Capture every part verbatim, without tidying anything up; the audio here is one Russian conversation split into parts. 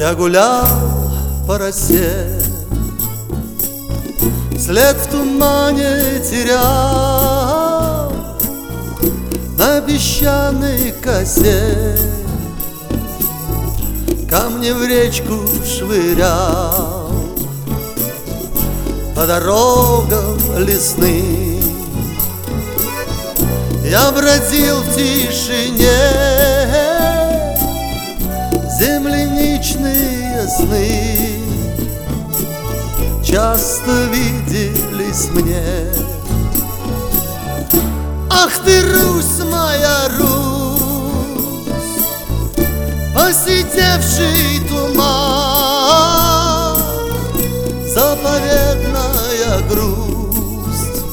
Я гулял по росе, след в тумане терял на песчаной косе, камни в речку швырял по дорогам лесным. Я бродил в тишине, земляничные сны часто виделись мне. Ах ты, Русь моя, Русь, посидевший туман, заповедная грусть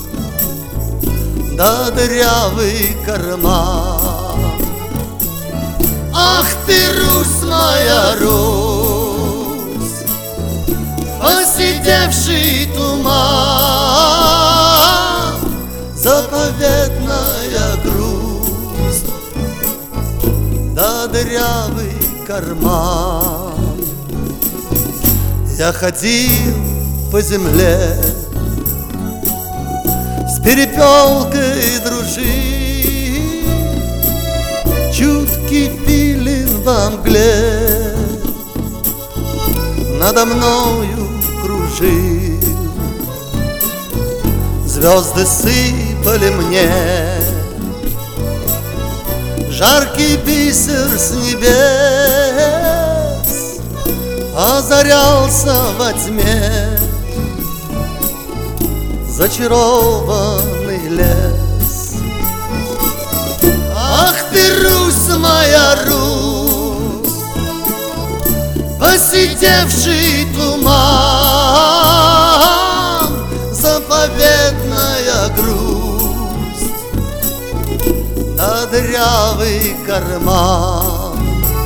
да дырявый карман. Ах ты, Русь моя, Русь, посидевший туман, заповедная грусть да дырявый карман. Я ходил по земле, с перепелкой дружил, чуткий филин во мгле надо мною кружил. Звезды сыпали мне, жаркий бисер с небес озарялся во тьме зачарованный лес. Ах ты, Русь моя, Русь, посидевший туман, заповедная грусть да дырявый карман.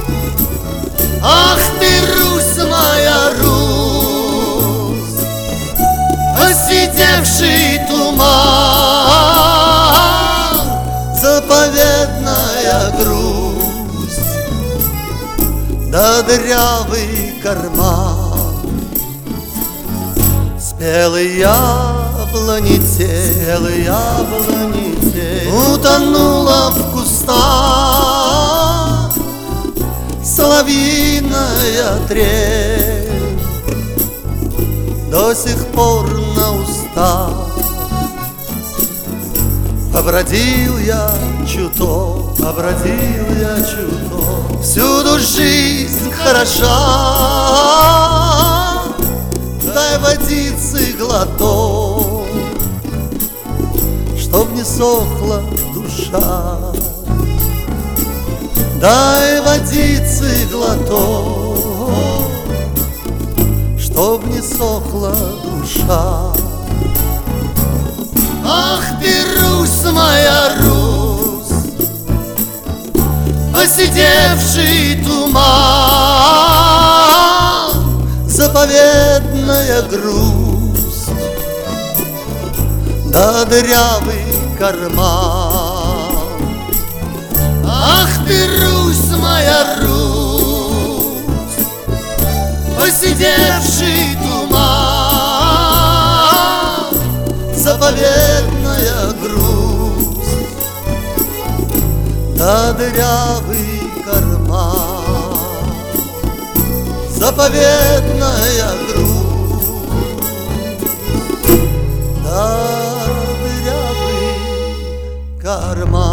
Ах ты, Русь моя, Русь, посидевший туман, заповедная грусть да дырявый карман. Спелый яблони тень, яблони тень утонула в кустах соловьиная трель до сих пор на устах. Побродил я чуток, побродил я чуток, всюду жизнь хороша, дай водицы глоток, чтоб не сохла душа. Дай водицы глоток, чтоб не сохла душа. Ах ты, Русь моя, Русь, посидевший туман, заповедная грусть да дырявый карман. Ах ты, Русь моя, Русь, посидевший туман, заповедная грусть да дырявый карман. Заповедная грусть да дырявый карман.